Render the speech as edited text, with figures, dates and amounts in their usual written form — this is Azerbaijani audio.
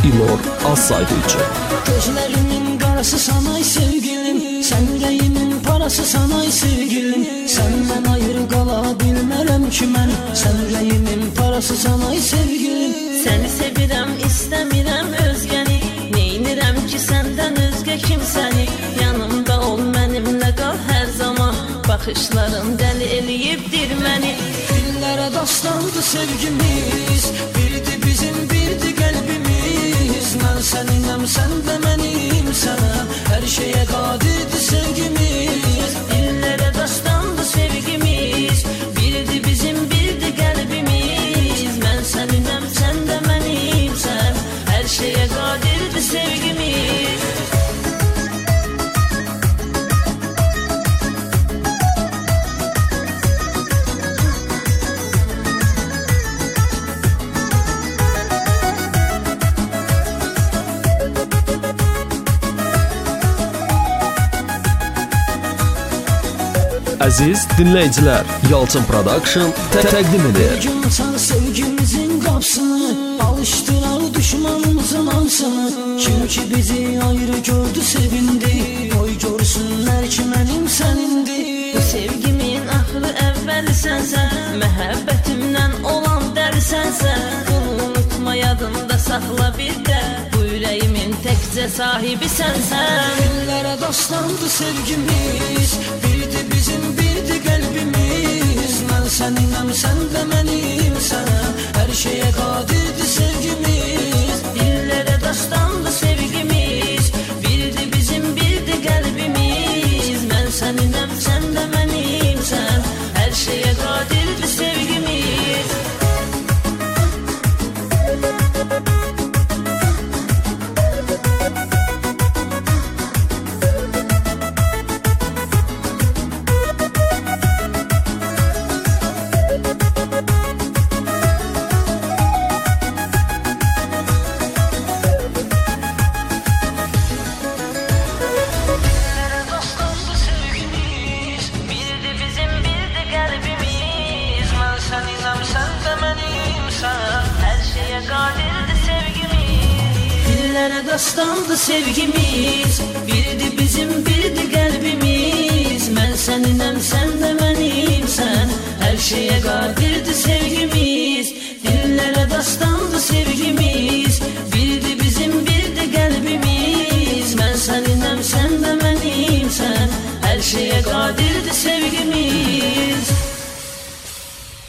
Bilor az saydı üçün. Gözlerimin qarası sanay sevgilim, sən ürəyimin parası sanay sevgilim. Səndən ayrı qala bilmərəm ki mən, sən ürəyimin parası sanay sevgilim. Səni sevirəm, istəmirəm özgəni, neynirəm ki səndən özgə kimsəni. Yanımda ol, mənimlə qal hər zaman, baxışların dəli eləyibdir məni. Dillərə dastandı sevgimiz, birdi bizim, birdi qəlbimiz. Mən səninəm, sən də mənim sənə, hər şeyə qadirdir sevgimiz. Dillərə dastandı sevgimiz, birdi bizim, birdi qəlbimiz. Mən səninəm, sən də mənimsən, hər şeyə qadirdir sevgimiz. Əziz dinləyicilər, Yalçın Production təqdim edir. Bir gün açar sevgimizin qapısını, alışdırar düşmanımızın ansını. Kim ki bizi ayrı gördü sevindi, qoy görsünlər ki mənim sənindi. Bu sevgimin axırı əvvəli sənsən, məhəbbətimdən olan dəli sənsən. Bunu unutma, yadında saxla bir də, bu ürəyimin təkcə sahibi sənsən. Dillərə dastandı sevgimiz, birdi bizim, birdi qəlbimiz. Mən səninəm, sən də mənim sənə, hər şeyə qadirdir sevgimiz. Dillərə dastandı sevgimiz, birdi bizim, birdi qəlbimiz. Mən səninəm, sən də mənimsən, hər şeyə qadirdir sevgimiz. Dillərə dastandı sevgimiz, birdi bizim, birdi qəlbimiz. Mən səninəm, sən də mənimsən, hər şeyə qadirdir sevgimiz. Dillərə dastandı sevgimiz, birdi bizim, birdi qəlbimiz. Mən səninəm, sən də mənimsən, hər şeyə qadirdir sevgimiz.